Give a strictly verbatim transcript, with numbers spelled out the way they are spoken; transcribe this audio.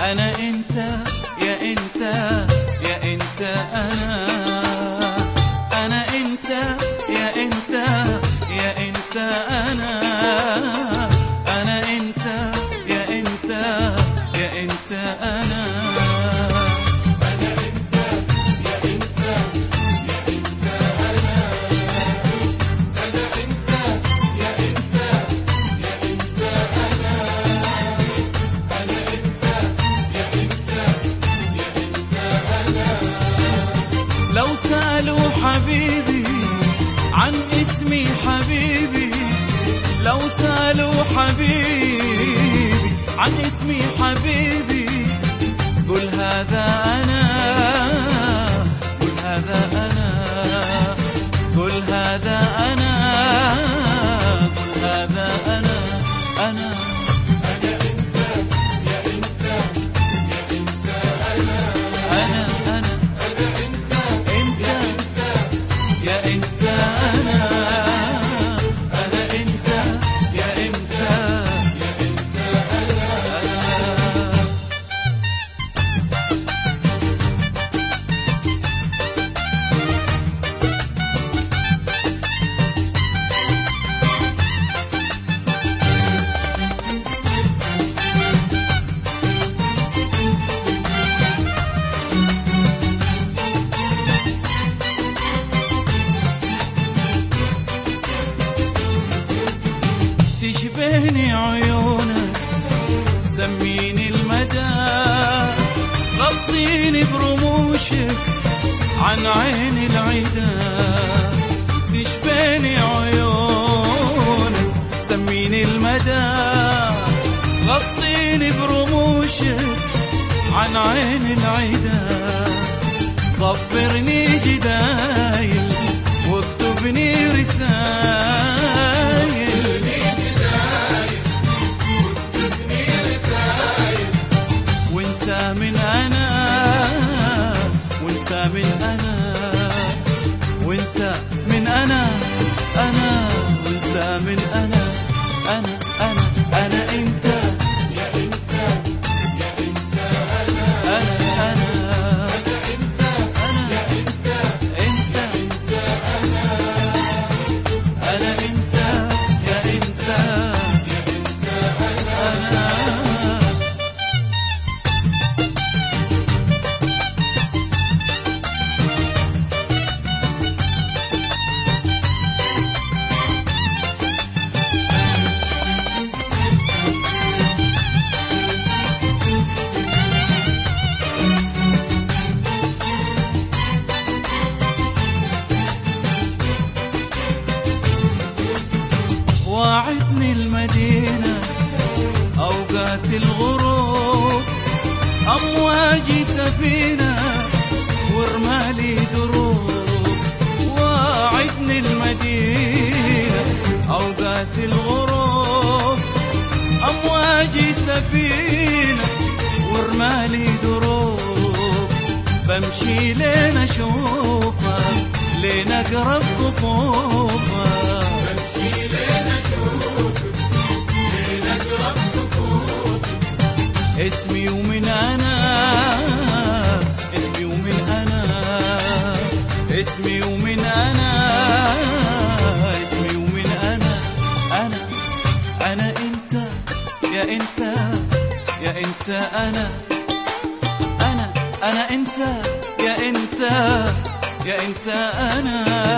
أنا أنت يا أنت يا أنت أنا أنا أنت يا أنت يا أنت أنا أنا أنت يا أنت يا أنت أنا أنا أنت يا أنت يا أنت أنا أنا أنت يا أنت يا أنت أنا أنا أنت يا أنت يا أنت أنا. لو سألوا حبيبي عن اسمي حبيبي لو سألوا حبيبي عن اسمي حبيبي قل هذا أنا قل هذا أنا قل هذا أنا قل هذا أنا أنا أنا أنت يا أنت يا أنت أنا أنا أنا أنا أنت أنت يا أنت أنا أنا أنت يا أنت يا أنت أنا. أنا تشبهني عيونك سميني المدى غطيني برموشك عن عين العدا تشبهني عيونك سميني المدى غطيني برموشك عن عين العدا ضبرني جدايل واكتبني رسايل وانسى من أنا وانسى من أنا وانسى من أنا أنا وانسى من أنا أنا أنا أنا أنت يا أنت يا أنت أنا أنا أنا أنا أنت أنا يا أنت أنت أنت أنا أنا أنت يا أنت يا أنت أنا. أنا واعدني المدينة أوقات الغروب أمواجي سفينة ورمالي دروب واعدني المدينة أوقات الغروب أمواجي سفينة ورمالي دروب بمشي لين أشوفك لين أقرب كفوفك بمشي لين أشوفك لين أقرب كفوفك اسمي ومن أنا اسمي ومن أنا اسمي ومن أنا اسمي ومن أنا أنا أنا أنت يا أنت يا أنت أنا أنا أنا أنت يا أنت يا أنت أنا